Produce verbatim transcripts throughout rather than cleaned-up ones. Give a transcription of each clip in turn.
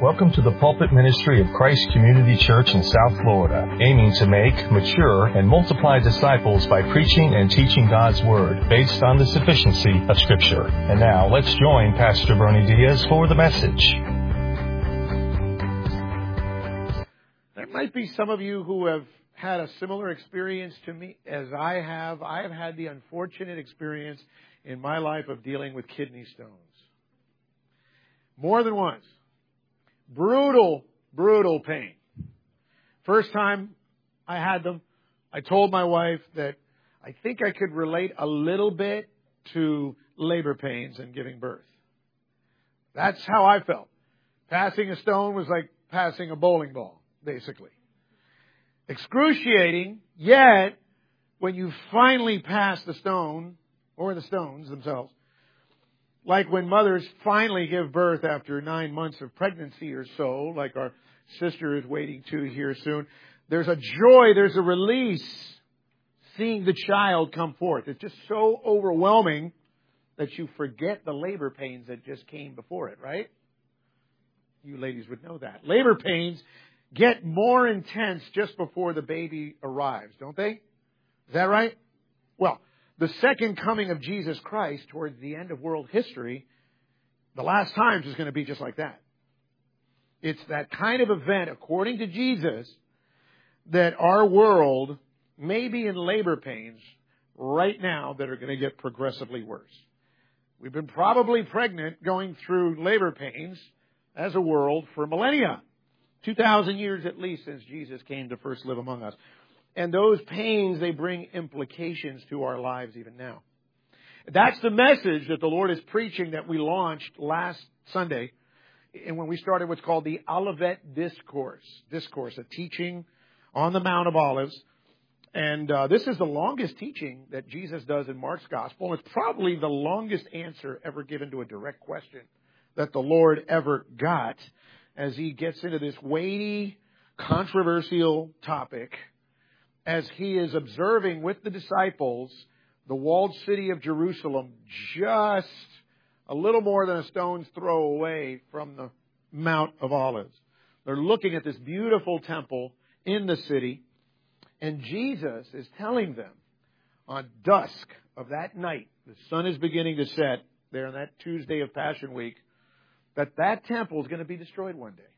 Welcome to the pulpit ministry of Christ Community Church in South Florida, aiming to make, mature, and multiply disciples by preaching and teaching God's Word based on the sufficiency of Scripture. And now, let's join Pastor Bernie Diaz for the message. There might be some of you who have had a similar experience to me as I have. I have had the unfortunate experience in my life of dealing with kidney stones. More than once. Brutal, brutal pain. First time I had them, I told my wife that I think I could relate a little bit to labor pains and giving birth. That's how I felt. Passing a stone was like passing a bowling ball, basically. Excruciating, yet when you finally pass the stone, or the stones themselves, like when mothers finally give birth after nine months of pregnancy or so, like our sister is waiting to here soon, there's a joy, there's a release seeing the child come forth. It's just so overwhelming that you forget the labor pains that just came before it, right? You ladies would know that. Labor pains get more intense just before the baby arrives, don't they? Is that right? Well, the second coming of Jesus Christ towards the end of world history, the last times is going to be just like that. It's that kind of event, according to Jesus, that our world may be in labor pains right now that are going to get progressively worse. We've been probably pregnant going through labor pains as a world for millennia. two thousand years at least since Jesus came to first live among us. And those pains, they bring implications to our lives even now. That's the message that the Lord is preaching that we launched last Sunday. And when we started what's called the Olivet Discourse. Discourse, a teaching on the Mount of Olives. And uh, this is the longest teaching that Jesus does in Mark's Gospel. And it's probably the longest answer ever given to a direct question that the Lord ever got as he gets into this weighty, controversial topic, as he is observing with the disciples the walled city of Jerusalem just a little more than a stone's throw away from the Mount of Olives. They're looking at this beautiful temple in the city, and Jesus is telling them on dusk of that night, the sun is beginning to set there on that Tuesday of Passion Week, that that temple is going to be destroyed one day.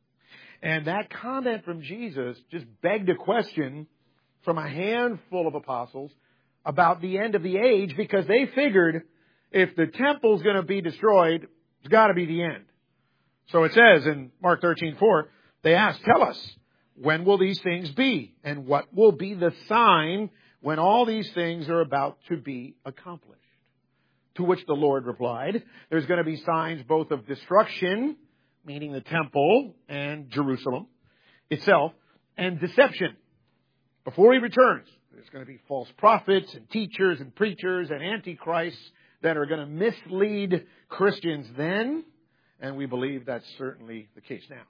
And that comment from Jesus just begged a question from a handful of apostles about the end of the age, because they figured if the temple's going to be destroyed, it's got to be the end. So it says in Mark thirteen four, they asked, tell us, when will these things be? And what will be the sign when all these things are about to be accomplished? To which the Lord replied, there's going to be signs both of destruction, meaning the temple and Jerusalem itself, and deception. Before he returns, there's going to be false prophets and teachers and preachers and antichrists that are going to mislead Christians then, and we believe that's certainly the case now.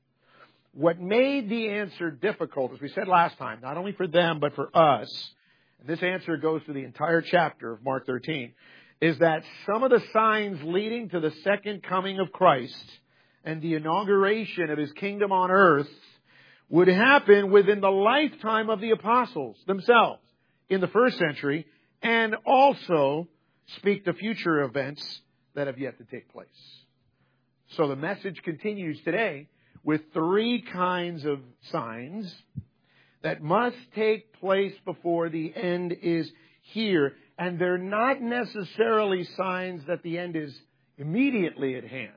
What made the answer difficult, as we said last time, not only for them but for us, and this answer goes through the entire chapter of Mark thirteen, is that some of the signs leading to the second coming of Christ and the inauguration of His kingdom on earth would happen within the lifetime of the apostles themselves in the first century, and also speak to future events that have yet to take place. So the message continues today with three kinds of signs that must take place before the end is here. And they're not necessarily signs that the end is immediately at hand.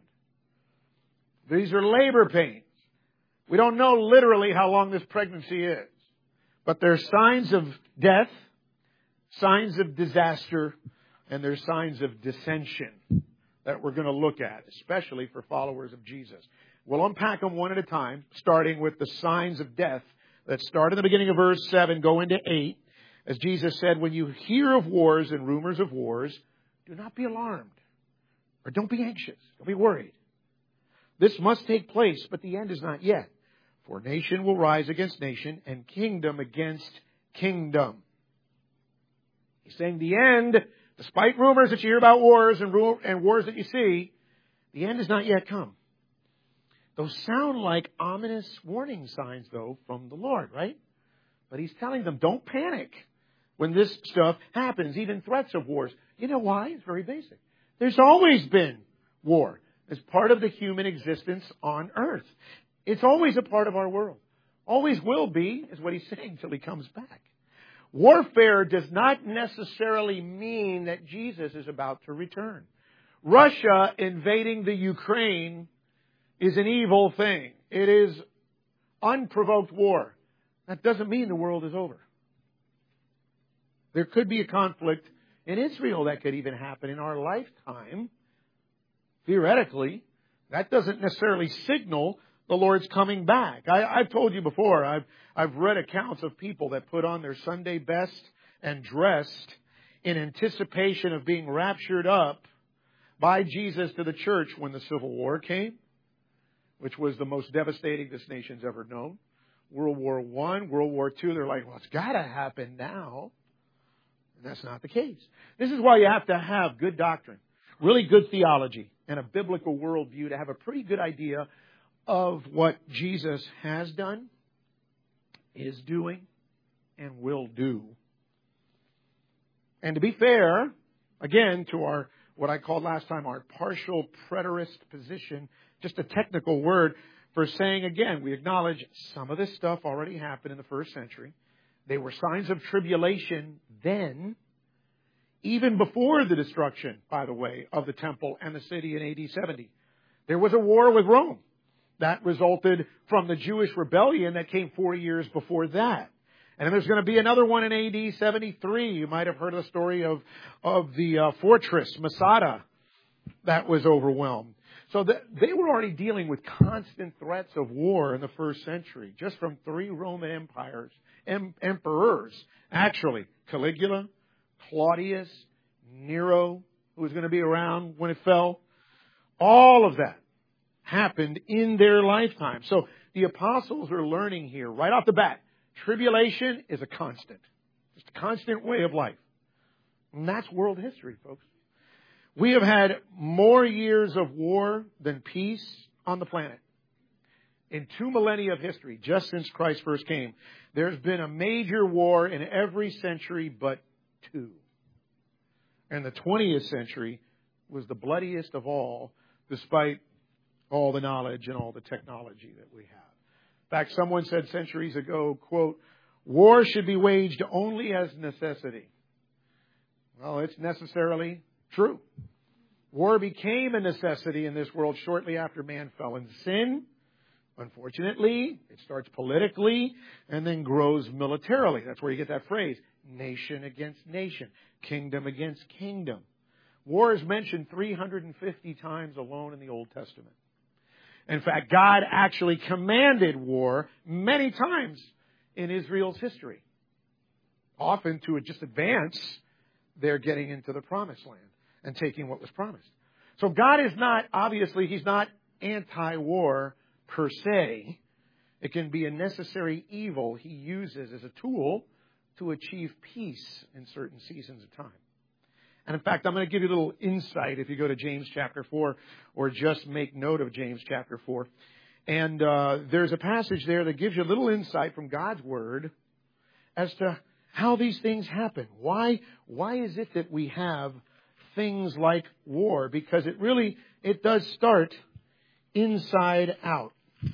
These are labor pains. We don't know literally how long this pregnancy is. But there's signs of death, signs of disaster, and there's signs of dissension that we're going to look at, especially for followers of Jesus. We'll unpack them one at a time, starting with the signs of death that start in the beginning of verse seven, go into eight. As Jesus said, when you hear of wars and rumors of wars, do not be alarmed. Or don't be anxious. Don't be worried. This must take place, but the end is not yet. For nation will rise against nation, and kingdom against kingdom. He's saying the end, despite rumors that you hear about wars and, ru- and wars that you see, the end has not yet come. Those sound like ominous warning signs, though, from the Lord, right? But He's telling them, don't panic when this stuff happens, even threats of wars. You know why? It's very basic. There's always been war as part of the human existence on earth. It's always a part of our world. Always will be, is what He's saying till He comes back. Warfare does not necessarily mean that Jesus is about to return. Russia invading the Ukraine is an evil thing. It is unprovoked war. That doesn't mean the world is over. There could be a conflict in Israel that could even happen in our lifetime. Theoretically, that doesn't necessarily signal the Lord's coming back. I, I've told you before, I've, I've read accounts of people that put on their Sunday best and dressed in anticipation of being raptured up by Jesus to the church when the Civil War came, which was the most devastating this nation's ever known. World War One, World War Two, they're like, well, it's got to happen now. And that's not the case. This is why you have to have good doctrine, really good theology, and a biblical worldview to have a pretty good idea of what Jesus has done, is doing, and will do. And to be fair, again, to our, what I called last time, our partial preterist position, just a technical word for saying, again, we acknowledge some of this stuff already happened in the first century. They were signs of tribulation then, even before the destruction, by the way, of the temple and the city in A D seventy. There was a war with Rome that resulted from the Jewish rebellion that came four years before that. And then there's going to be another one in A D seventy-three. You might have heard the story of, of the uh, fortress, Masada, that was overwhelmed. So the, they were already dealing with constant threats of war in the first century, just from three Roman empires, em, emperors, actually, Caligula, Claudius, Nero, who was going to be around when it fell. All of that happened in their lifetime. So the apostles are learning here right off the bat. Tribulation is a constant. Just a constant way of life. And that's world history, folks. We have had more years of war than peace on the planet. In two millennia of history, just since Christ first came, there's been a major war in every century but two. And the twentieth century was the bloodiest of all, despite all the knowledge and all the technology that we have. In fact, someone said centuries ago, quote, war should be waged only as necessity. Well, it's necessarily true. War became a necessity in this world shortly after man fell in sin. Unfortunately, it starts politically and then grows militarily. That's where you get that phrase, nation against nation, kingdom against kingdom. War is mentioned three hundred fifty times alone in the Old Testament. In fact, God actually commanded war many times in Israel's history, often to just advance their getting into the promised land and taking what was promised. So God is not, obviously, He's not anti-war per se. It can be a necessary evil He uses as a tool to achieve peace in certain seasons of time. And in fact, I'm going to give you a little insight if you go to James chapter four, or just make note of James chapter four. And uh, there's a passage there that gives you a little insight from God's Word as to how these things happen. Why, why is it that we have things like war? Because it really, it does start inside out.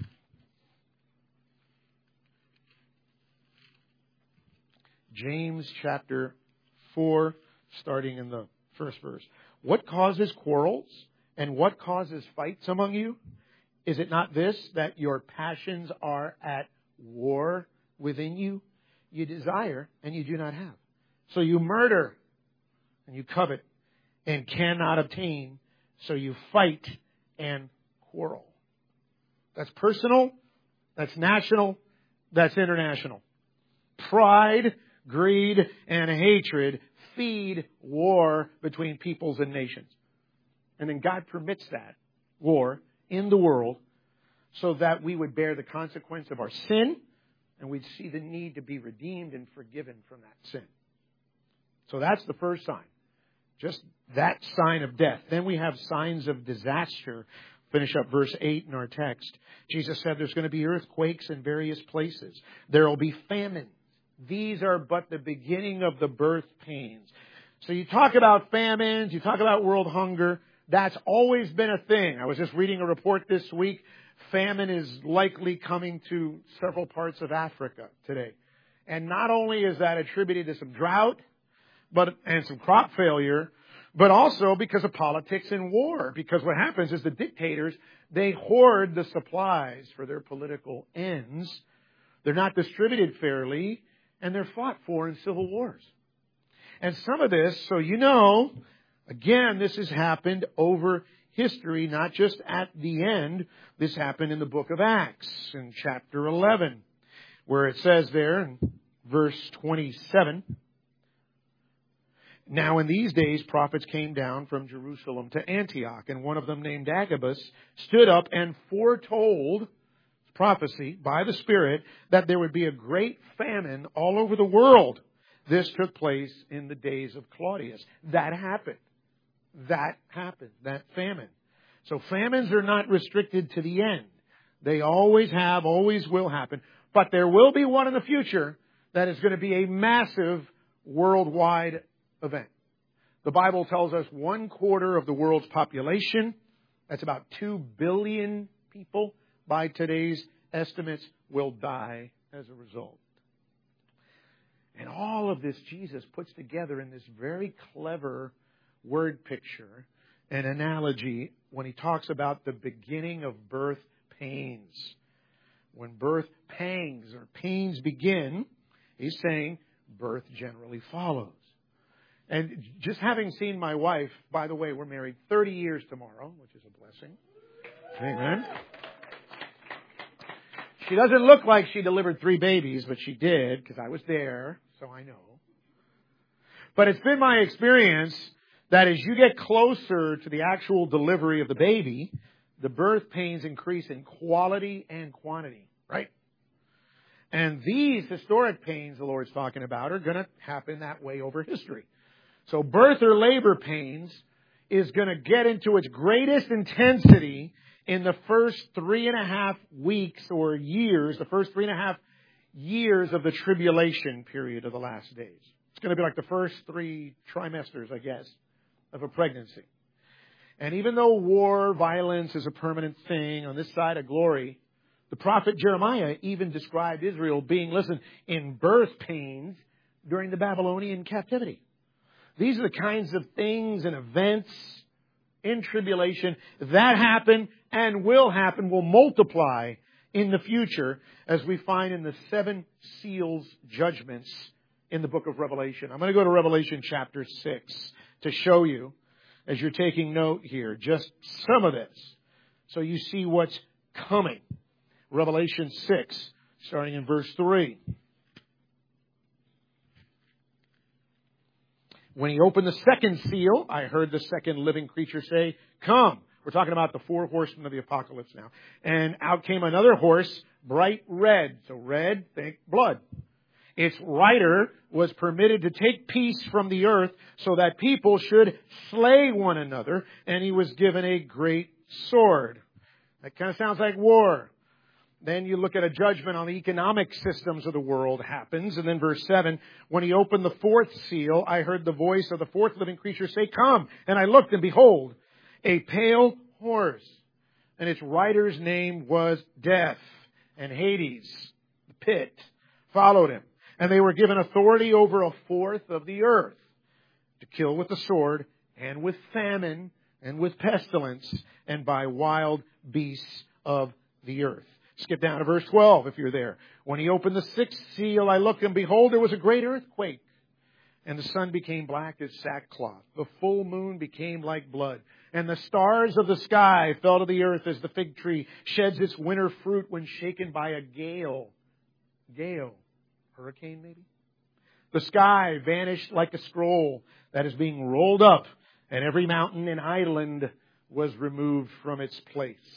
James chapter four, starting in the first verse. What causes quarrels and what causes fights among you? Is it not this, that your passions are at war within you? You desire and you do not have. So you murder and you covet and cannot obtain. So you fight and quarrel. That's personal. That's national. That's international. Pride, greed, and hatred feed war between peoples and nations. And then God permits that war in the world so that we would bear the consequence of our sin and we'd see the need to be redeemed and forgiven from that sin. So that's the first sign. Just that sign of death. Then we have signs of disaster finish up verse eight in our text. Jesus said there's going to be earthquakes in various places. There will be famines. These are but the beginning of the birth pains. So you talk about famines, you talk about world hunger. That's always been a thing. I was just reading a report this week. Famine is likely coming to several parts of Africa today. And not only is that attributed to some drought but and some crop failure, but also because of politics and war. Because what happens is the dictators, they hoard the supplies for their political ends. They're not distributed fairly, and they're fought for in civil wars. And some of this, so you know, again, this has happened over history, not just at the end. This happened in the book of Acts in chapter eleven, where it says there in verse twenty-seven, "Now in these days prophets came down from Jerusalem to Antioch, and one of them named Agabus stood up and foretold prophecy by the Spirit that there would be a great famine all over the world. This took place in the days of Claudius." That happened. That happened. That famine. So famines are not restricted to the end. They always have, always will happen. But there will be one in the future that is going to be a massive worldwide event. The Bible tells us one quarter of the world's population, that's about two billion people, by today's estimates, will die as a result. And all of this Jesus puts together in this very clever word picture, an analogy, when he talks about the beginning of birth pains. When birth pangs or pains begin, he's saying birth generally follows. And just having seen my wife, by the way, we're married thirty years tomorrow, which is a blessing. Amen. She doesn't look like she delivered three babies, but she did, because I was there, so I know. But it's been my experience that as you get closer to the actual delivery of the baby, the birth pains increase in quality and quantity, right? And these historic pains the Lord's talking about are going to happen that way over history. So birth or labor pains is going to get into its greatest intensity in the first three and a half weeks or years, the first three and a half years of the tribulation period of the last days. It's going to be like the first three trimesters, I guess, of a pregnancy. And even though war, violence is a permanent thing on this side of glory, the prophet Jeremiah even described Israel being, listen, in birth pains during the Babylonian captivity. These are the kinds of things and events in tribulation that happen and will happen, will multiply in the future, as we find in the seven seals judgments in the book of Revelation. I'm going to go to Revelation chapter six to show you, as you're taking note here, just some of this, so you see what's coming. Revelation six, starting in verse three. "When he opened the second seal, I heard the second living creature say, 'Come.'" We're talking about the four horsemen of the apocalypse now. "And out came another horse, bright red." So red, think blood. "Its rider was permitted to take peace from the earth so that people should slay one another. And he was given a great sword." That kind of sounds like war. Then you look at a judgment on the economic systems of the world happens. And then verse seven, "When he opened the fourth seal, I heard the voice of the fourth living creature say, 'Come.' And I looked, and behold, a pale horse. And its rider's name was Death. And Hades, the pit, followed him. And they were given authority over a fourth of the earth to kill with the sword and with famine and with pestilence and by wild beasts of the earth." Skip down to verse twelve if you're there. "When he opened the sixth seal, I looked, and behold, there was a great earthquake. And the sun became black as sackcloth. The full moon became like blood. And the stars of the sky fell to the earth as the fig tree sheds its winter fruit when shaken by a gale." Gale. Hurricane, maybe? "The sky vanished like a scroll that is being rolled up, and every mountain and island was removed from its place."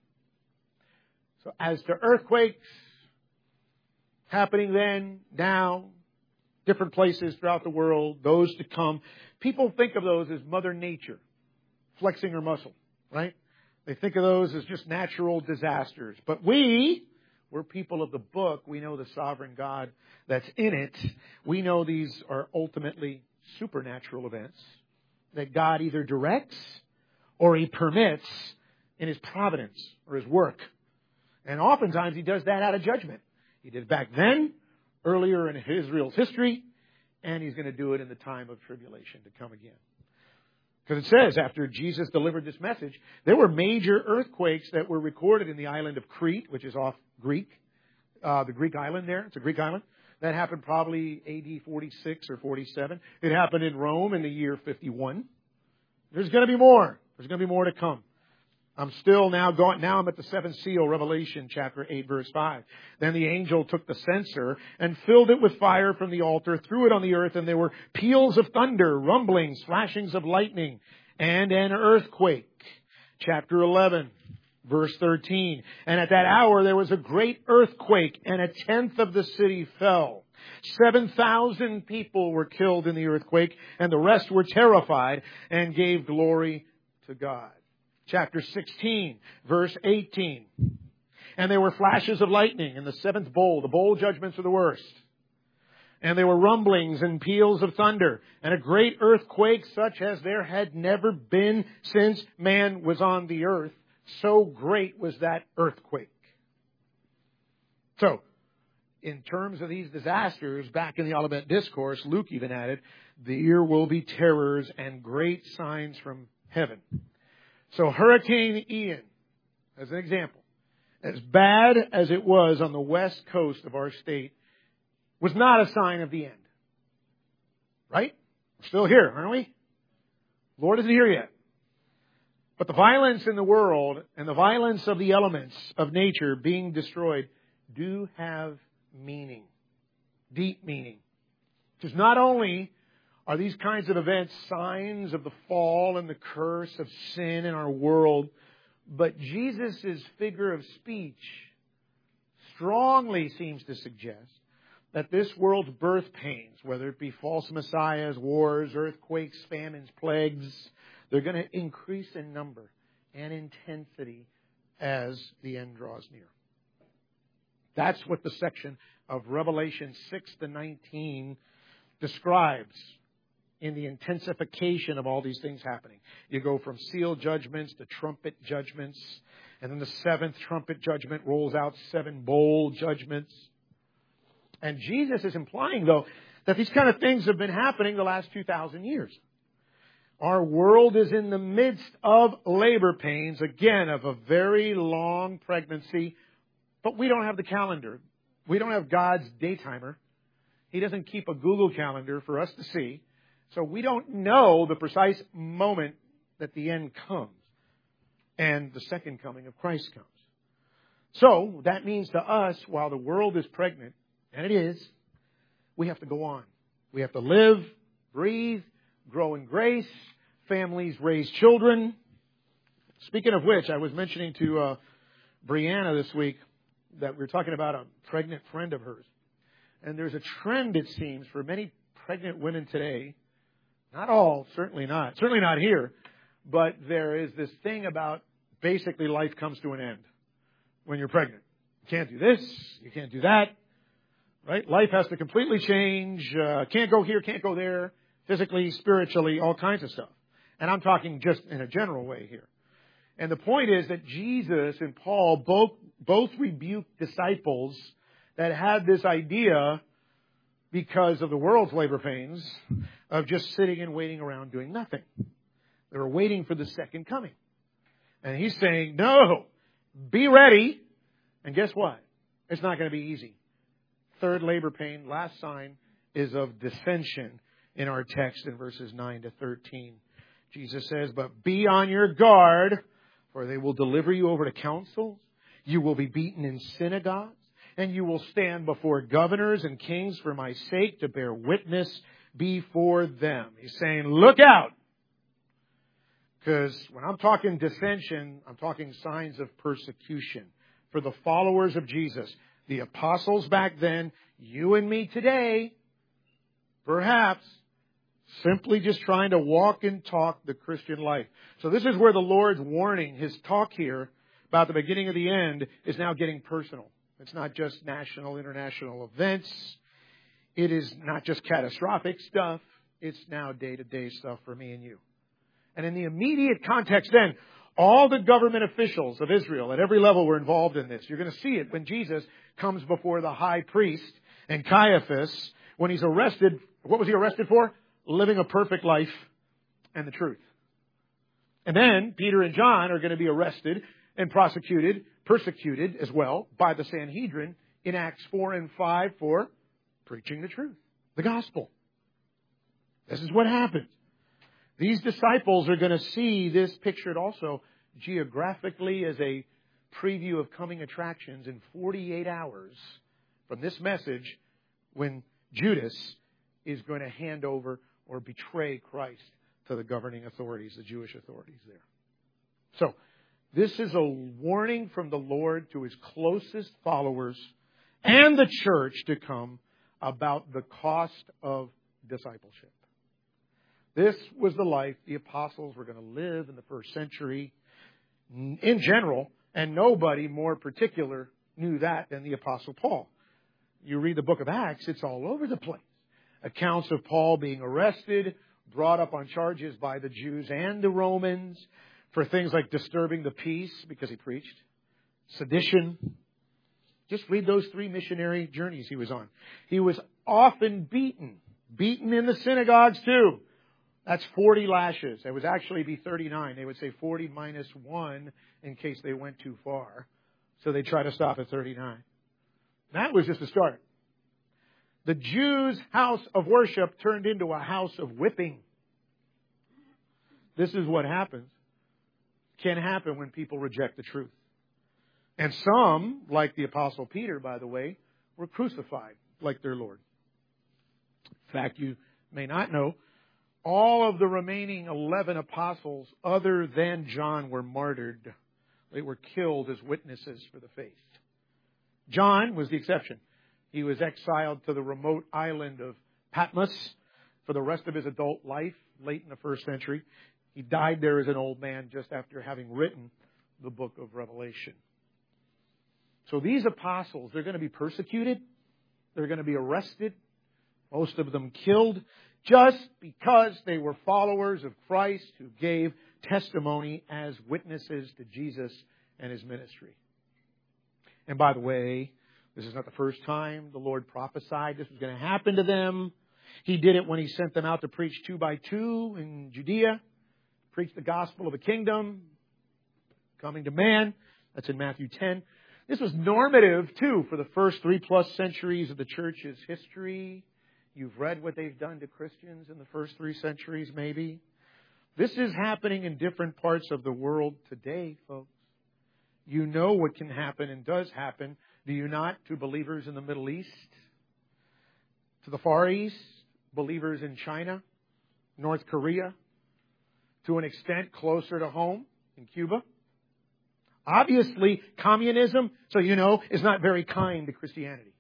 So as to earthquakes happening then, now, different places throughout the world, those to come, people think of those as Mother Nature flexing her muscle, right? They think of those as just natural disasters. But we, we're people of the book. We know the sovereign God that's in it. We know these are ultimately supernatural events that God either directs or He permits in His providence or His work. And oftentimes He does that out of judgment. He did it back then, earlier in Israel's history, and He's going to do it in the time of tribulation to come again. Because it says, after Jesus delivered this message, there were major earthquakes that were recorded in the island of Crete, which is off Greek, uh, the Greek island there. It's a Greek island. That happened probably A D forty-six or forty-seven. It happened in Rome in the year fifty-one. There's going to be more. There's going to be more to come. I'm still now going, now I'm at the seventh seal, Revelation chapter eight, verse five. Then the angel took the censer and filled it with fire from the altar, threw it on the earth, and there were peals of thunder, rumblings, flashings of lightning, and an earthquake. Chapter eleven, verse thirteen. And at that hour there was a great earthquake, and a tenth of the city fell. Seven thousand people were killed in the earthquake, and the rest were terrified and gave glory to God. Chapter sixteen, verse eighteen. And there were flashes of lightning in the seventh bowl. The bowl judgments are the worst. And there were rumblings and peals of thunder, and a great earthquake such as there had never been since man was on the earth. So great was that earthquake. So, in terms of these disasters, back in the Olivet Discourse, Luke even added, there will be terrors and great signs from heaven. So Hurricane Ian, as an example, as bad as it was on the west coast of our state, was not a sign of the end. Right? We're still here, aren't we? Lord isn't here yet. But the violence in the world and the violence of the elements of nature being destroyed do have meaning. Deep meaning. Because not only are these kinds of events signs of the fall and the curse of sin in our world, but Jesus' figure of speech strongly seems to suggest that this world's birth pains, whether it be false messiahs, wars, earthquakes, famines, plagues, they're going to increase in number and intensity as the end draws near. That's what the section of Revelation six to nineteen describes in the intensification of all these things happening. You go from seal judgments to trumpet judgments, and then the seventh trumpet judgment rolls out seven bowl judgments. And Jesus is implying, though, that these kind of things have been happening the last two thousand years. Our world is in the midst of labor pains, again, of a very long pregnancy, but we don't have the calendar. We don't have God's daytimer. He doesn't keep a Google calendar for us to see. So we don't know the precise moment that the end comes and the second coming of Christ comes. So that means to us, while the world is pregnant, and it is, we have to go on. We have to live, breathe, grow in grace, families raise children. Speaking of which, I was mentioning to uh, Brianna this week that we were talking about a pregnant friend of hers. And there's a trend, it seems, for many pregnant women today. Not all, certainly not. Certainly not here. But there is this thing about basically life comes to an end when you're pregnant. You can't do this. You can't do that. Right? Life has to completely change. Uh, can't go here, can't go there. Physically, spiritually, all kinds of stuff. And I'm talking just in a general way here. And the point is that Jesus and Paul both, both rebuked disciples that had this idea, because of the world's labor pains, of just sitting and waiting around doing nothing. They were waiting for the second coming. And he's saying, no, be ready. And guess what? It's not going to be easy. Third labor pain, last sign, is of dissension in our text in verses nine to thirteen. Jesus says, but be on your guard, for they will deliver you over to councils. You will be beaten in synagogues, and you will stand before governors and kings for my sake to bear witness before them. He's saying, look out. Because when I'm talking dissension, I'm talking signs of persecution for the followers of Jesus. The apostles back then, you and me today, perhaps, Simply just trying to walk and talk the Christian life. So this is where the Lord's warning, His talk here about the beginning of the end, is now getting personal. It's not just national, international events. It is not just catastrophic stuff. It's now day-to-day stuff for me and you. And in the immediate context then, all the government officials of Israel at every level were involved in this. You're going to see it when Jesus comes before the high priest and Caiaphas, when he's arrested. What was he arrested for? Living a perfect life and the truth. And then Peter and John are going to be arrested and prosecuted, persecuted as well by the Sanhedrin in Acts four and five for preaching the truth, the gospel. This is what happens. These disciples are going to see this pictured also geographically as a preview of coming attractions in forty-eight hours from this message when Judas is going to hand over or betray Christ to the governing authorities, the Jewish authorities there. So, this is a warning from the Lord to His closest followers and the church to come about the cost of discipleship. This was the life the apostles were going to live in the first century in general, and nobody more particular knew that than the Apostle Paul. You read the book of Acts, it's all over the place. Accounts of Paul being arrested, brought up on charges by the Jews and the Romans for things like disturbing the peace because he preached, sedition. Just read those three missionary journeys he was on. He was often beaten, beaten in the synagogues too. That's forty lashes. It would actually be thirty-nine. They would say forty minus one in case they went too far. So they try to stop at thirty-nine. That was just a start. The Jews' house of worship turned into a house of whipping. This is what happens. Can happen when people reject the truth. And some, like the Apostle Peter, by the way, were crucified like their Lord. In fact, you may not know, all of the remaining eleven apostles other than John were martyred. They were killed as witnesses for the faith. John was the exception. He was exiled to the remote island of Patmos for the rest of his adult life, late in the first century. He died there as an old man just after having written the book of Revelation. So these apostles, they're going to be persecuted. They're going to be arrested. Most of them killed just because they were followers of Christ who gave testimony as witnesses to Jesus and His ministry. And by the way, this is not the first time the Lord prophesied this was going to happen to them. He did it when He sent them out to preach two by two in Judea, preach the gospel of the kingdom, coming to man. That's in Matthew ten. This was normative, too, for the first three plus centuries of the church's history. You've read what they've done to Christians in the first three centuries, maybe. This is happening in different parts of the world today, folks. You know what can happen and does happen, do you not, to believers in the Middle East, to the Far East, believers in China, North Korea, to an extent closer to home in Cuba. Obviously, communism, so you know, is not very kind to Christianity.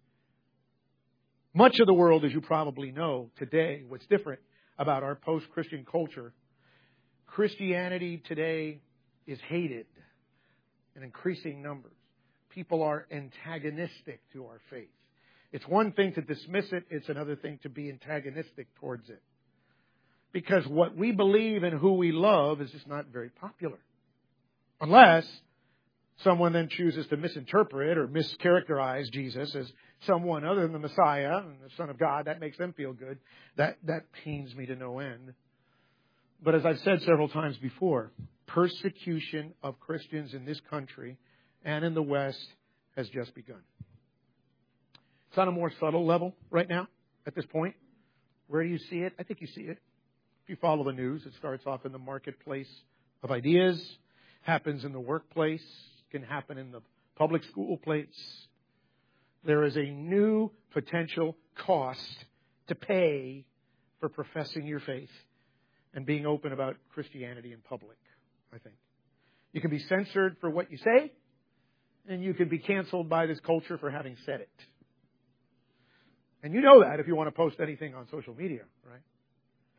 Much of the world, as you probably know today, what's different about our post-Christian culture, Christianity today is hated in increasing numbers. People are antagonistic to our faith. It's one thing to dismiss it. It's another thing to be antagonistic towards it. Because what we believe and who we love is just not very popular. Unless someone then chooses to misinterpret or mischaracterize Jesus as someone other than the Messiah and the Son of God. That makes them feel good. That, that pains me to no end. But as I've said several times before, persecution of Christians in this country and in the West has just begun. It's on a more subtle level right now, at this point. Where do you see it? I think you see it. If you follow the news, it starts off in the marketplace of ideas, happens in the workplace, can happen in the public school place. There is a new potential cost to pay for professing your faith and being open about Christianity in public, I think. You can be censored for what you say, and you can be canceled by this culture for having said it. And you know that if you want to post anything on social media, right?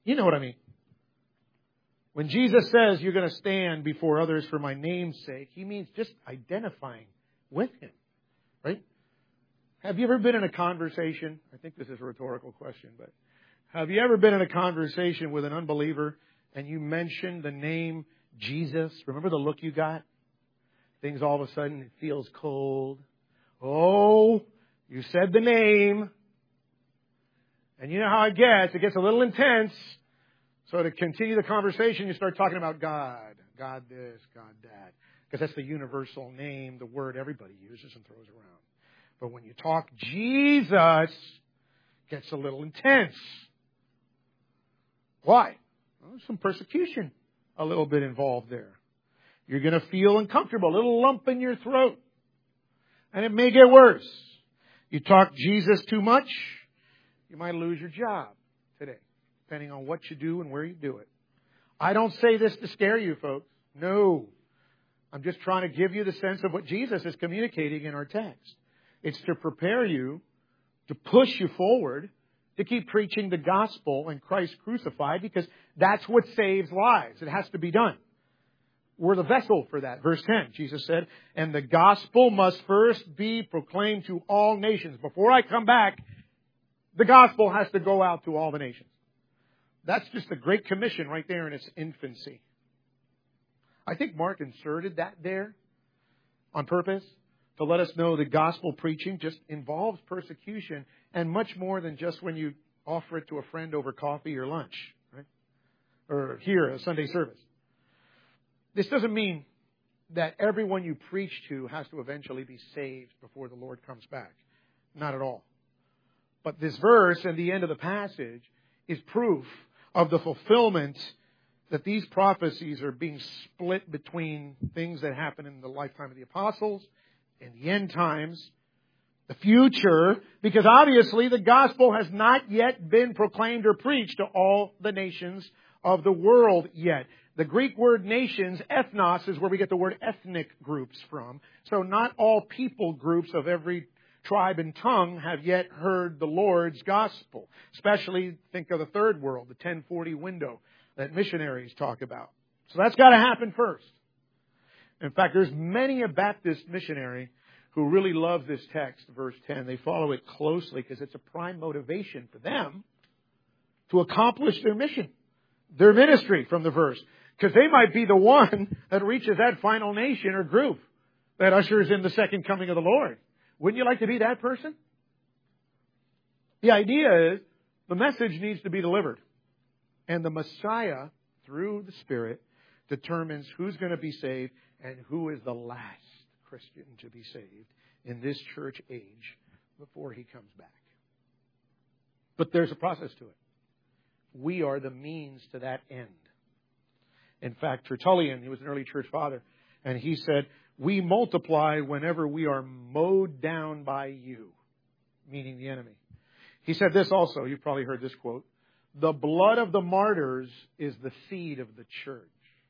You know what I mean. When Jesus says you're going to stand before others for my name's sake, He means just identifying with Him. Right? Have you ever been in a conversation? I think this is a rhetorical question, but have you ever been in a conversation with an unbeliever and you mentioned the name Jesus? Remember the look you got? Things all of a sudden, it feels cold. Oh, you said the name. And you know how it gets. It gets a little intense. So to continue the conversation, you start talking about God. God this, God that. Because that's the universal name, the word everybody uses and throws around. But when you talk Jesus, it gets a little intense. Why? Well, there's some persecution a little bit involved there. You're going to feel uncomfortable, a little lump in your throat. And it may get worse. You talk Jesus too much, you might lose your job today, depending on what you do and where you do it. I don't say this to scare you, folks. No. I'm just trying to give you the sense of what Jesus is communicating in our text. It's to prepare you, to push you forward, to keep preaching the gospel and Christ crucified, because that's what saves lives. It has to be done. We're the vessel for that. Verse ten, Jesus said, and the gospel must first be proclaimed to all nations. Before I come back, the gospel has to go out to all the nations. That's just the Great Commission right there in its infancy. I think Mark inserted that there on purpose to let us know that gospel preaching just involves persecution and much more than just when you offer it to a friend over coffee or lunch, right? Or here, a Sunday service. This doesn't mean that everyone you preach to has to eventually be saved before the Lord comes back. Not at all. But this verse and the end of the passage is proof of the fulfillment that these prophecies are being split between things that happen in the lifetime of the apostles, in the end times, the future, because obviously the gospel has not yet been proclaimed or preached to all the nations of the world yet. The Greek word nations, ethnos, is where we get the word ethnic groups from. So not all people groups of every tribe and tongue have yet heard the Lord's gospel. Especially, think of the third world, the ten forty window that missionaries talk about. So that's got to happen first. In fact, there's many a Baptist missionary who really love this text, verse ten. They follow it closely because it's a prime motivation for them to accomplish their mission, their ministry from the verse. Because they might be the one that reaches that final nation or group that ushers in the second coming of the Lord. Wouldn't you like to be that person? The idea is the message needs to be delivered. And the Messiah, through the Spirit, determines who's going to be saved and who is the last Christian to be saved in this church age before He comes back. But there's a process to it. We are the means to that end. In fact, Tertullian, he was an early church father, and he said, we multiply whenever we are mowed down by you, meaning the enemy. He said this also, you've probably heard this quote, the blood of the martyrs is the seed of the church.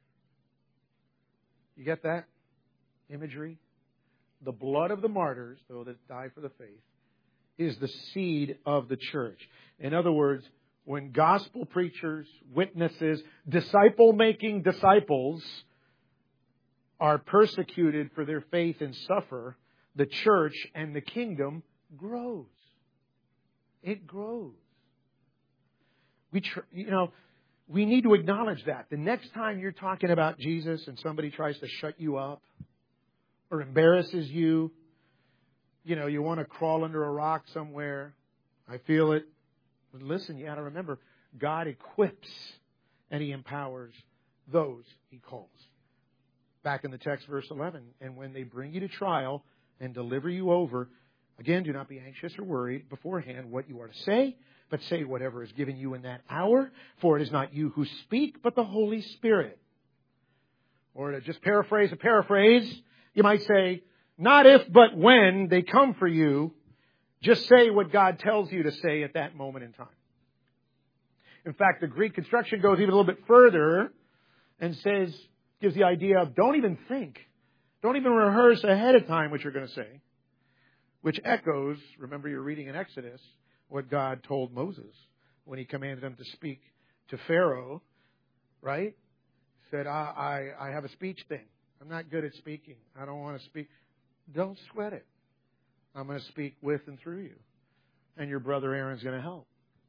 You get that imagery? The blood of the martyrs, those that die for the faith, is the seed of the church. In other words, when gospel preachers, witnesses, disciple-making disciples are persecuted for their faith and suffer, the church and the kingdom grows. It grows. We, tr- you know, we need to acknowledge that. The next time you're talking about Jesus and somebody tries to shut you up or embarrasses you, you know, you want to crawl under a rock somewhere. I feel it. But listen, you got to remember, God equips and He empowers those He calls. Back in the text, verse eleven, and when they bring you to trial and deliver you over, again, do not be anxious or worried beforehand what you are to say, but say whatever is given you in that hour, for it is not you who speak, but the Holy Spirit. Or to just paraphrase a paraphrase, you might say, not if, but when they come for you, just say what God tells you to say at that moment in time. In fact, the Greek construction goes even a little bit further and says, gives the idea of don't even think. Don't even rehearse ahead of time what you're going to say. Which echoes, remember you're reading in Exodus, what God told Moses when He commanded him to speak to Pharaoh, right? Said, I, I, I have a speech thing. I'm not good at speaking. I don't want to speak. Don't sweat it. I'm going to speak with and through you. And your brother Aaron's going to help.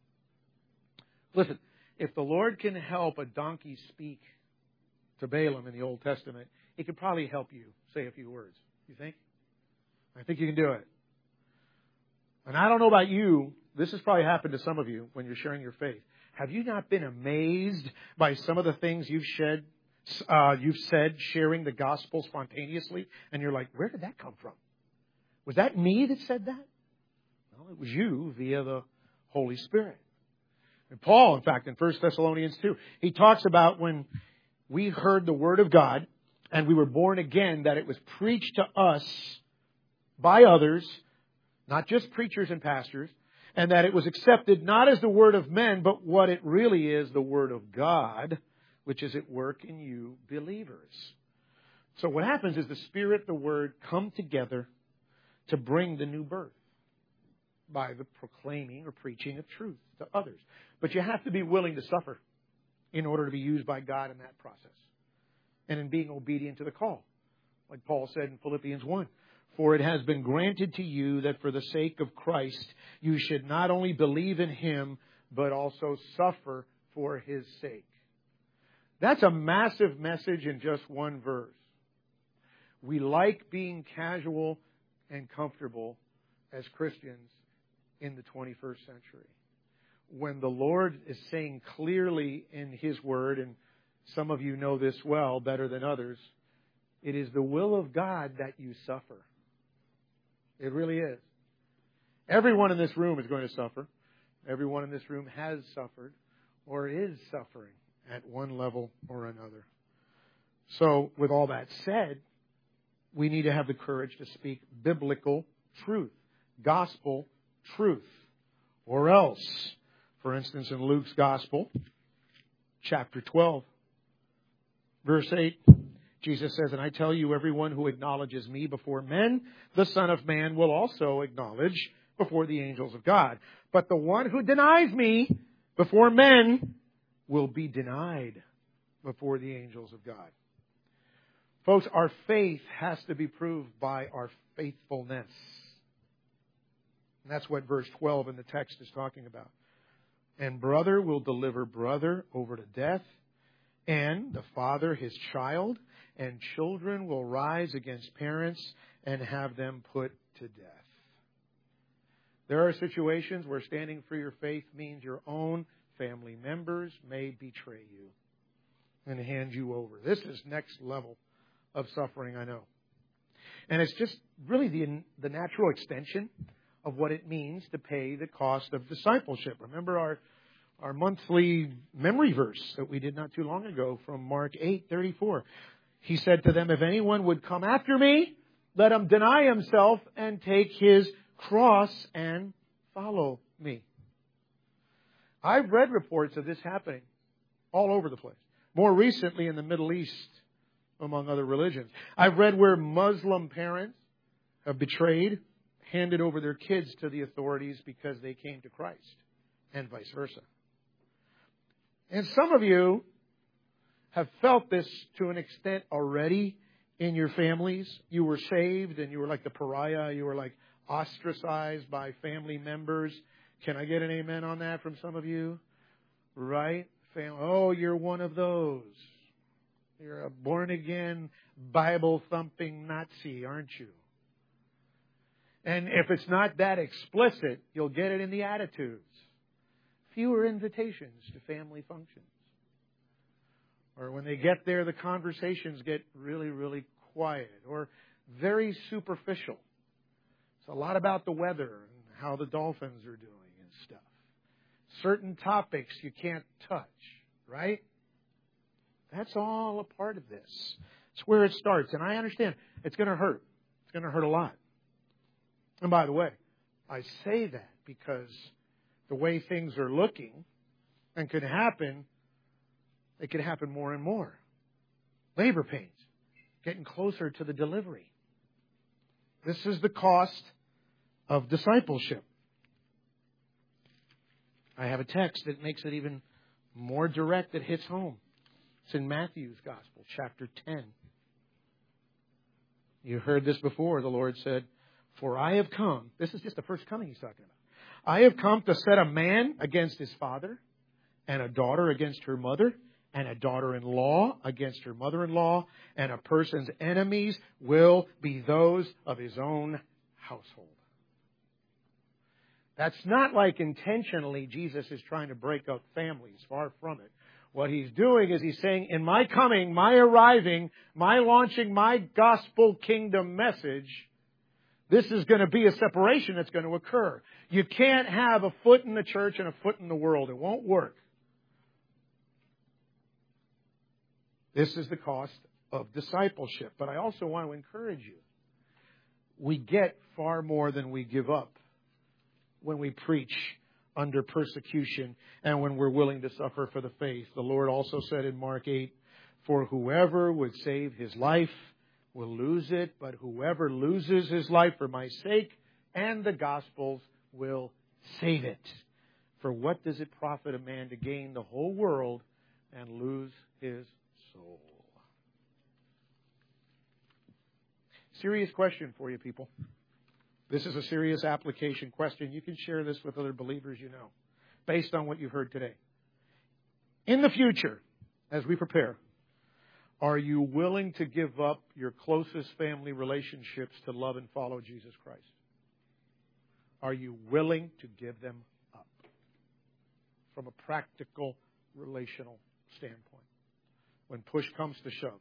Listen, if the Lord can help a donkey speak to Balaam in the Old Testament, He could probably help you say a few words. You think? I think you can do it. And I don't know about you. This has probably happened to some of you when you're sharing your faith. Have you not been amazed by some of the things you've shed, uh, you've said, sharing the gospel spontaneously? And you're like, where did that come from? Was that me that said that? No, it was you via the Holy Spirit. And Paul, in fact, in First Thessalonians two, he talks about when we heard the Word of God and we were born again, that it was preached to us by others, not just preachers and pastors, and that it was accepted not as the word of men, but what it really is, the Word of God, which is at work in you believers. So what happens is the Spirit, the Word come together to bring the new birth by the proclaiming or preaching of truth to others. But you have to be willing to suffer in order to be used by God in that process and in being obedient to the call. Like Paul said in Philippians one, for it has been granted to you that for the sake of Christ you should not only believe in Him, but also suffer for His sake. That's a massive message in just one verse. We like being casual and comfortable as Christians in the twenty-first century. When the Lord is saying clearly in His Word, and some of you know this well, better than others, it is the will of God that you suffer. It really is. Everyone in this room is going to suffer. Everyone in this room has suffered or is suffering at one level or another. So, with all that said, we need to have the courage to speak biblical truth, gospel truth, or else, for instance, in Luke's Gospel, chapter twelve, verse eight, Jesus says, and I tell you, everyone who acknowledges me before men, the Son of Man will also acknowledge before the angels of God. But the one who denies me before men will be denied before the angels of God. Folks, our faith has to be proved by our faithfulness. And that's what verse twelve in the text is talking about. And brother will deliver brother over to death, and the father his child, and children will rise against parents and have them put to death. There are situations where standing for your faith means your own family members may betray you and hand you over. This is next level of suffering, I know. And it's just really the, the natural extension of what it means to pay the cost of discipleship. Remember our, our monthly memory verse that we did not too long ago from Mark eight thirty-four. He said to them, if anyone would come after me, let him deny himself and take his cross and follow me. I've read reports of this happening all over the place. More recently in the Middle East, among other religions. I've read where Muslim parents have betrayed, handed over their kids to the authorities because they came to Christ, and vice versa. And some of you have felt this to an extent already in your families. You were saved and you were like the pariah. You were like ostracized by family members. Can I get an amen on that from some of you? Right? Fam- oh, you're one of those. You're a born-again, Bible-thumping Nazi, aren't you? And if it's not that explicit, you'll get it in the attitudes. Fewer invitations to family functions. Or when they get there, the conversations get really, really quiet or very superficial. It's a lot about the weather and how the Dolphins are doing and stuff. Certain topics you can't touch, right? That's all a part of this. It's where it starts. And I understand it's going to hurt. It's going to hurt a lot. And by the way, I say that because the way things are looking and could happen, it could happen more and more. Labor pains, getting closer to the delivery. This is the cost of discipleship. I have a text that makes it even More direct, it hits home. It's in Matthew's Gospel, chapter ten. You heard this before. The Lord said, "For I have come," this is just the first coming He's talking about. "I have come to set a man against his father, and a daughter against her mother, and a daughter-in-law against her mother-in-law, and a person's enemies will be those of his own household." That's not like intentionally Jesus is trying to break up families. Far from it. What He's doing is He's saying, in my coming, my arriving, my launching my gospel kingdom message, this is going to be a separation that's going to occur. You can't have a foot in the church and a foot in the world. It won't work. This is the cost of discipleship. But I also want to encourage you. We get far more than we give up when we preach under persecution and when we're willing to suffer for the faith. The Lord also said in Mark eight, "For whoever would save his life will lose it, but whoever loses his life for my sake and the gospel's will save it. For what does it profit a man to gain the whole world and lose his soul?" Serious question for you people. This is a serious application question. You can share this with other believers you know, based on what you've heard today. In the future, as we prepare, are you willing to give up your closest family relationships to love and follow Jesus Christ? Are you willing to give them up from a practical, relational standpoint when push comes to shove?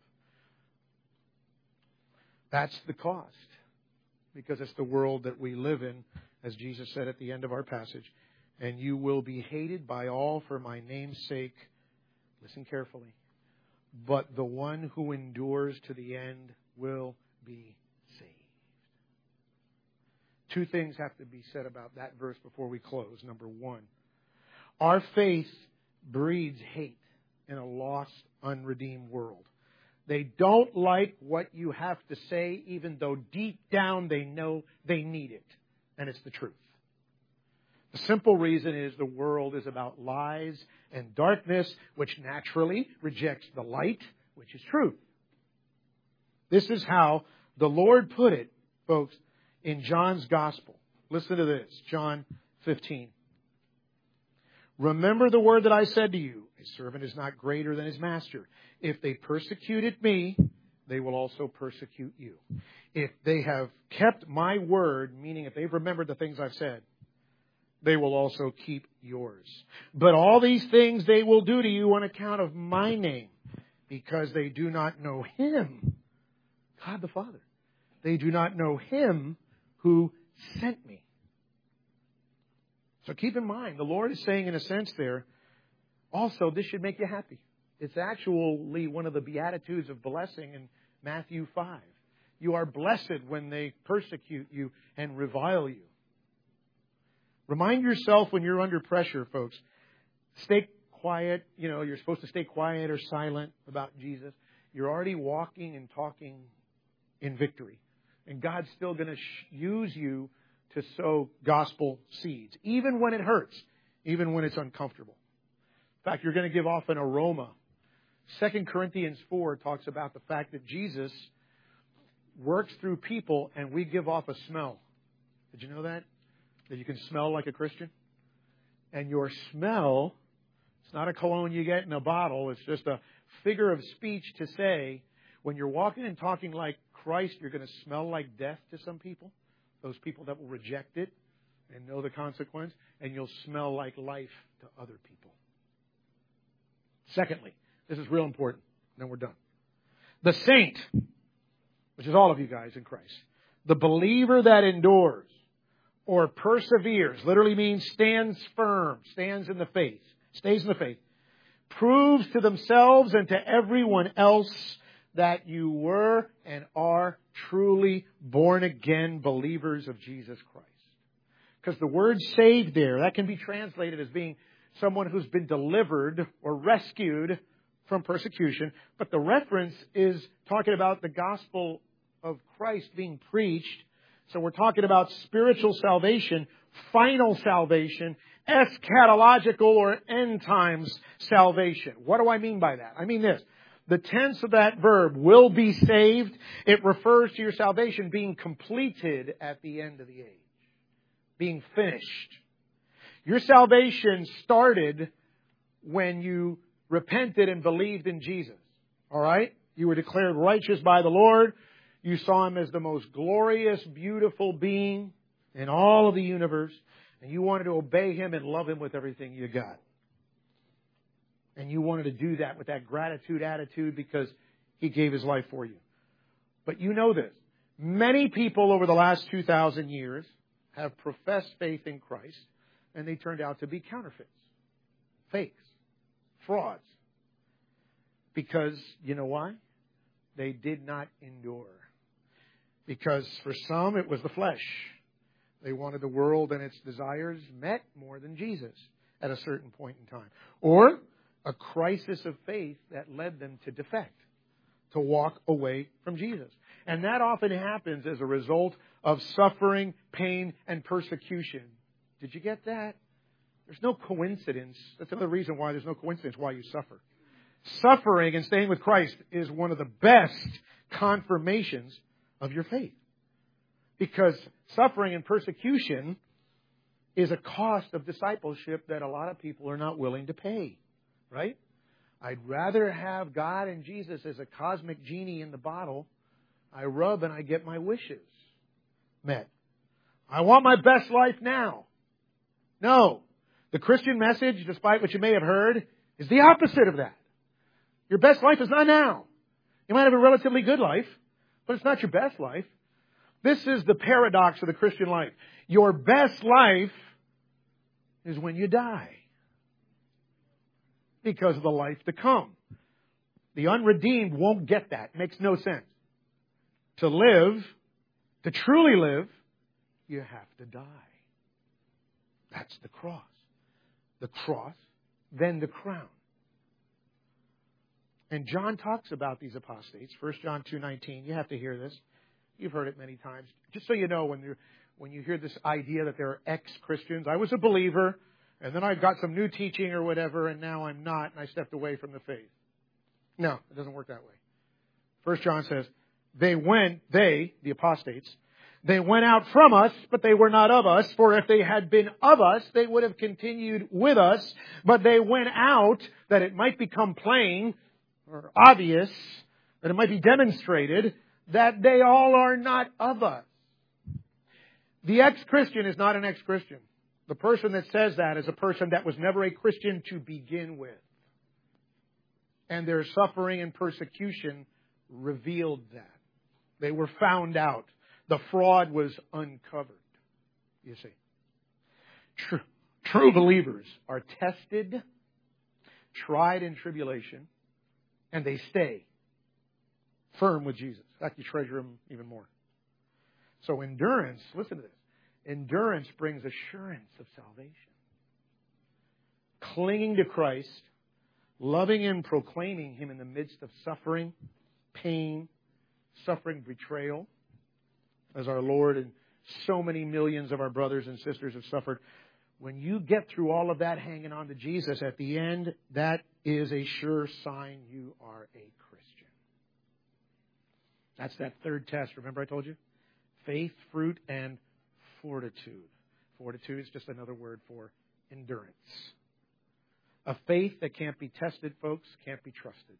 That's the cost, because it's the world that we live in, as Jesus said at the end of our passage. "And you will be hated by all for my name's sake." Listen carefully. "But the one who endures to the end will be saved." Two things have to be said about that verse before we close. Number one, our faith breeds hate in a lost, unredeemed world. They don't like what you have to say, even though deep down they know they need it. And it's the truth. The simple reason is the world is about lies and darkness, which naturally rejects the light, which is truth. This is how the Lord put it, folks, in John's Gospel. Listen to this, John fifteen. "Remember the word that I said to you, a servant is not greater than his master. If they persecuted me, they will also persecute you. If they have kept my word," meaning if they've remembered the things I've said, "they will also keep yours. But all these things they will do to you on account of my name, because they do not know Him," God the Father. "They do not know Him who sent me." So keep in mind, the Lord is saying in a sense there, also this should make you happy. It's actually one of the Beatitudes of blessing in Matthew five. You are blessed when they persecute you and revile you. Remind yourself when you're under pressure, folks. Stay quiet. You know, you're supposed to stay quiet or silent about Jesus. You're already walking and talking in victory. And God's still going to sh- use you to sow gospel seeds, even when it hurts, even when it's uncomfortable. In fact, you're going to give off an aroma. Second Corinthians four talks about the fact that Jesus works through people and we give off a smell. Did you know that? That you can smell like a Christian? And your smell, it's not a cologne you get in a bottle. It's just a figure of speech to say, when you're walking and talking like Christ, you're going to smell like death to some people. Those people that will reject it and know the consequence. And you'll smell like life to other people. Secondly, this is real important. Then we're done. The saint, which is all of you guys in Christ. The believer that endures or perseveres, literally means stands firm, stands in the faith, stays in the faith, proves to themselves and to everyone else that you were and are truly born again believers of Jesus Christ. Because the word saved there, that can be translated as being someone who's been delivered or rescued from persecution. But the reference is talking about the gospel of Christ being preached So we're talking about spiritual salvation, final salvation, eschatological or end times salvation. What do I mean by that? I mean this. The tense of that verb, will be saved, it refers to your salvation being completed at the end of the age. Being finished. Your salvation started when you repented and believed in Jesus. All right? You were declared righteous by the Lord. You saw Him as the most glorious, beautiful being in all of the universe. And you wanted to obey Him and love Him with everything you got. And you wanted to do that with that gratitude attitude because He gave His life for you. But you know this. Many people over the last two thousand years have professed faith in Christ, and they turned out to be counterfeits, fakes, frauds. Because, you know why? They did not endure. Because for some, it was the flesh. They wanted the world and its desires met more than Jesus at a certain point in time. Or a crisis of faith that led them to defect, to walk away from Jesus. And that often happens as a result of suffering, pain, and persecution. Did you get that? There's no coincidence. That's another reason why there's no coincidence why you suffer. Suffering and staying with Christ is one of the best confirmations of your faith. Because suffering and persecution is a cost of discipleship that a lot of people are not willing to pay. Right? I'd rather have God and Jesus as a cosmic genie in the bottle. I rub and I get my wishes met. I want my best life now. No. The Christian message, despite what you may have heard, is the opposite of that. Your best life is not now. You might have a relatively good life, but it's not your best life. This is the paradox of the Christian life. Your best life is when you die. Because of the life to come. The unredeemed won't get that. It makes no sense. To live, to truly live, you have to die. That's the cross. The cross, then the crown. And John talks about these apostates. First John two nineteen. You have to hear this. You've heard it many times. Just so you know, when you when you hear this idea that there are ex-Christians, I was a believer, and then I got some new teaching or whatever, and now I'm not, and I stepped away from the faith. No, it doesn't work that way. First John says, they went, they, the apostates, they went out from us, but they were not of us. For if they had been of us, they would have continued with us. But they went out that it might become plain or obvious, that it might be demonstrated that they all are not of us. The ex-Christian is not an ex-Christian. The person that says that is a person that was never a Christian to begin with. And their suffering and persecution revealed that. They were found out. The fraud was uncovered, you see. True, true believers are tested, tried in tribulation, and they stay firm with Jesus. In fact, you treasure Him even more. So endurance, listen to this. Endurance brings assurance of salvation. Clinging to Christ, loving Him, proclaiming Him in the midst of suffering, pain, suffering, betrayal, as our Lord and so many millions of our brothers and sisters have suffered. When you get through all of that hanging on to Jesus, at the end, that is a sure sign you are a Christian. That's that third test. Remember I told you? Faith, fruit, and fortitude. Fortitude is just another word for endurance. A faith that can't be tested, folks, can't be trusted.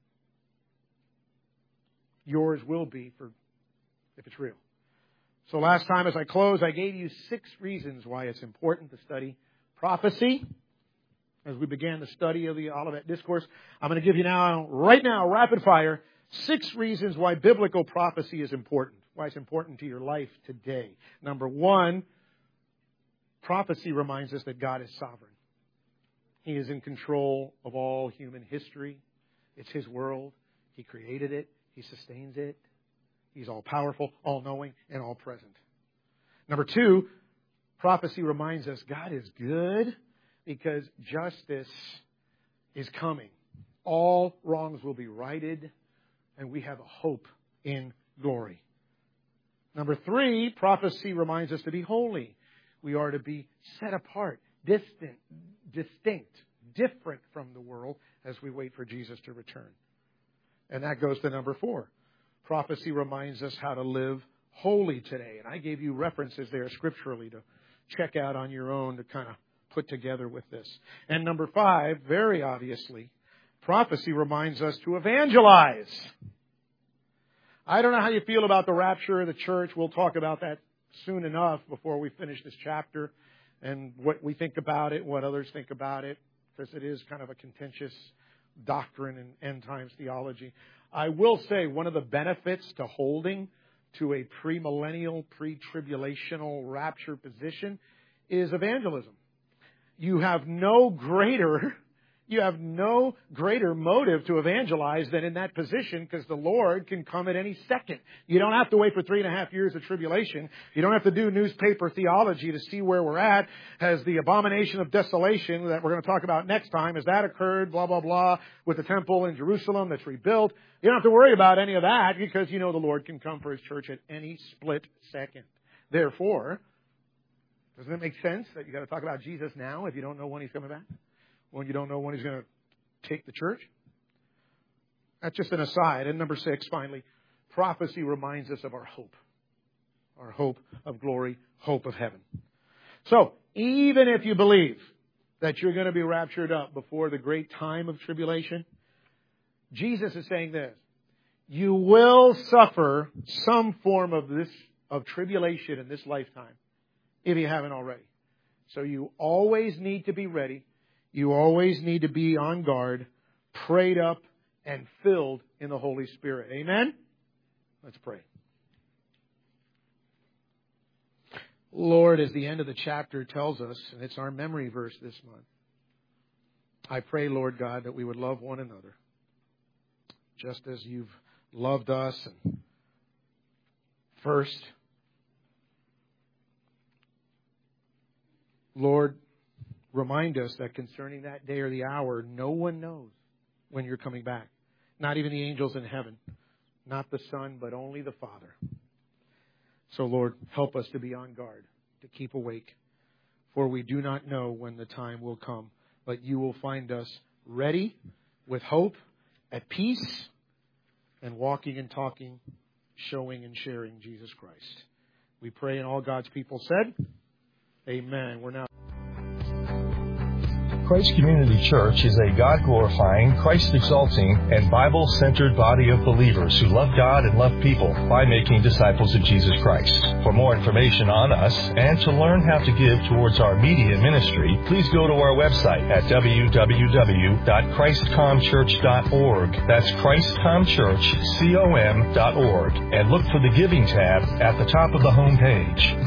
Yours will be for if it's real. So last time as I close, I gave you six reasons why it's important to study prophecy. As we began the study of the Olivet Discourse, I'm going to give you now, right now, rapid fire, six reasons why biblical prophecy is important. Why it's important to your life today. Number one, prophecy reminds us that God is sovereign. He is in control of all human history. It's His world. He created it. He sustains it. He's all-powerful, all-knowing, and all-present. Number two, prophecy reminds us God is good because justice is coming. All wrongs will be righted, and we have a hope in glory. Number three, prophecy reminds us to be holy. We are to be set apart, distant, distinct, different from the world as we wait for Jesus to return. And that goes to number four. Prophecy reminds us how to live holy today. And I gave you references there scripturally to check out on your own to kind of put together with this. And number five, very obviously, prophecy reminds us to evangelize. I don't know how you feel about the rapture of the church. We'll talk about that soon enough before we finish this chapter and what we think about it, what others think about it, because it is kind of a contentious doctrine and end times theology. I will say one of the benefits to holding to a premillennial, pre-tribulational rapture position is evangelism. You have no greater, you have no greater motive to evangelize than in that position, because the Lord can come at any second. You don't have to wait for three and a half years of tribulation. You don't have to do newspaper theology to see where we're at. Has the abomination of desolation that we're going to talk about next time, has that occurred, blah, blah, blah, with the temple in Jerusalem that's rebuilt? You don't have to worry about any of that, because you know the Lord can come for His church at any split second. Therefore, doesn't it make sense that you got to talk about Jesus now if you don't know when He's coming back? When you don't know when He's going to take the church? That's just an aside. And number six, finally, prophecy reminds us of our hope. Our hope of glory, hope of heaven. So, even if you believe that you're going to be raptured up before the great time of tribulation, Jesus is saying this: you will suffer some form of this, of tribulation in this lifetime, if you haven't already. So you always need to be ready. You always need to be on guard, prayed up, and filled in the Holy Spirit. Amen? Let's pray. Lord, as the end of the chapter tells us, and it's our memory verse this month, I pray, Lord God, that we would love one another, just as You've loved us. And first, Lord, remind us that concerning that day or the hour, no one knows when You're coming back. Not even the angels in heaven. Not the Son, but only the Father. So, Lord, help us to be on guard, to keep awake. For we do not know when the time will come, but You will find us ready, with hope, at peace, and walking and talking, showing and sharing Jesus Christ. We pray, and all God's people said, amen. We're now... Christ Community Church is a God-glorifying, Christ-exalting, and Bible-centered body of believers who love God and love people by making disciples of Jesus Christ. For more information on us and to learn how to give towards our media ministry, please go to our website at w w w dot christ com church dot org. That's christ com church com dot org. And look for the Giving tab at the top of the home page.